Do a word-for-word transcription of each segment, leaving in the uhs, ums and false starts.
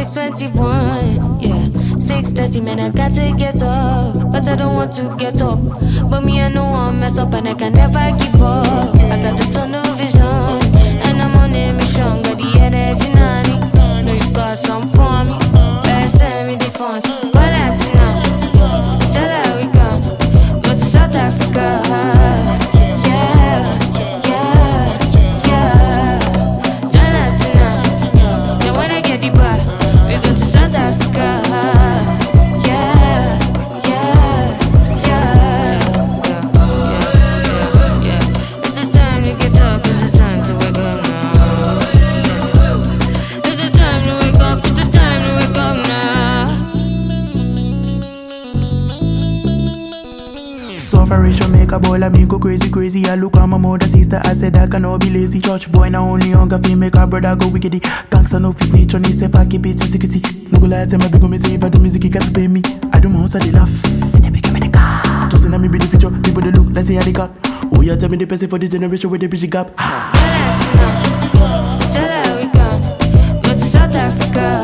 six twenty-one, yeah. six thirty, man, I got to get up. But I don't want to get up. But me, I know I'm mess up and I can never give up. I got a tunnel vision, and I'm on a mission. Got the energy, nanny. Know you got some for me. Better send me the funds. Go Latina, tell her we come. Go to South Africa. Sufferation make a ball of me go crazy, crazy. I look at my mother, sister, I said I cannot be lazy. Church boy, now only younger feel make a brother go wickedy. Gangsta no his nature, ni say I keep it in secrecy. No go lie, tell me big me say if I do music, he can't pay me. I do my house, they laugh. Tell me, give me the car. Just in me be the future, people they look, let's say I they got. Oh yeah, tell me the person for the generation with the bridge gap. Tell her we come, go to South Africa.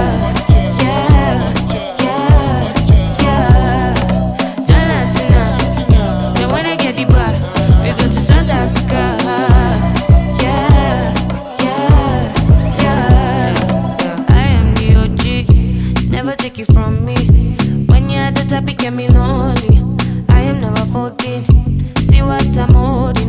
Take it from me. When you're at the top, it get me lonely. I am never folding. See what I'm holding.